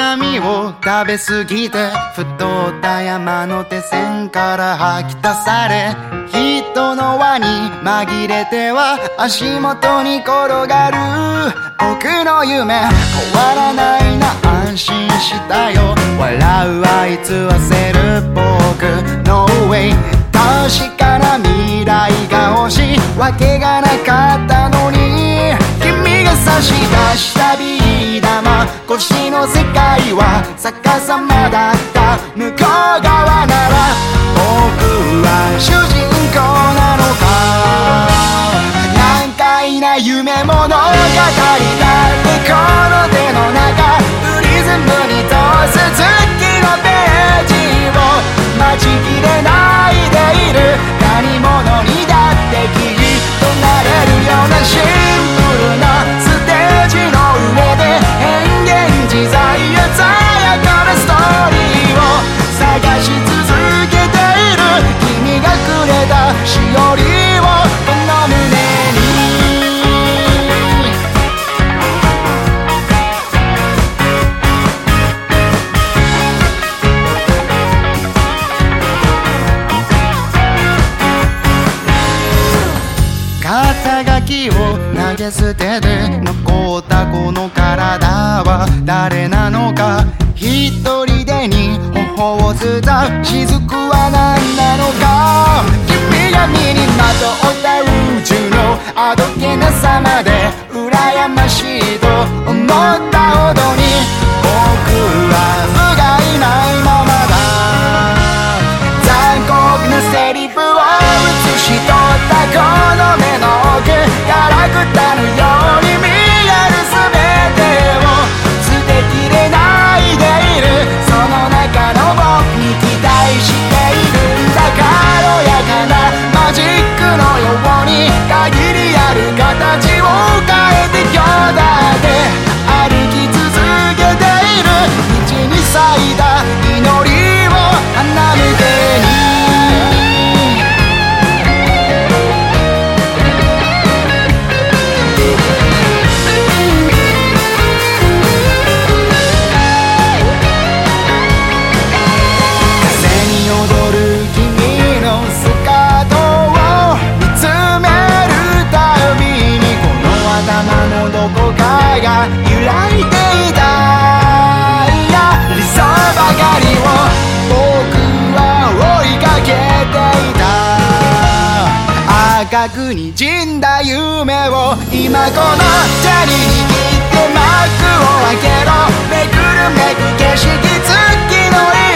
みを食べ過ぎて太った山手線から吐き出され、人の輪に紛れては足元に転がる僕の夢、変わらないな安心したよ、笑うあいつはせる僕 No way、 確かな未来が欲しいわけがなかったのに、君が差し出したビー玉越しの世界は逆さまだった向こう側なら僕は主人公なのか、難解な夢物語だってこの手の中リズムに通す月のページを待ちきれないでいる、何者にだってきっとなれるようなシンプルなステージの上で変幻自在鮮やかなストーリーを探し続けている、君がくれたしおりをこの胸に肩書きを投げ捨てて残ったこの体は誰なのか、一人でに頬を伝う雫は何なのか、君が身にまとった宇宙のあどけなさまで羨ましいと思ったほどに僕は不甲斐ないままだ、残酷なセリフを写し取ったこの目の奥、ガラクタのように見える全てを捨てきれないでいる、その中の僕に期待しているんだ、軽やかなマジックのように限りある形を変えて今日だって歩き続けている、道に咲いた祈りを花向けにどこかが揺らいでいた、いや理想ばかりを僕は追いかけていた、赤く滲んだ夢を今この手に握って幕を開けろ、めくるめく景色月の色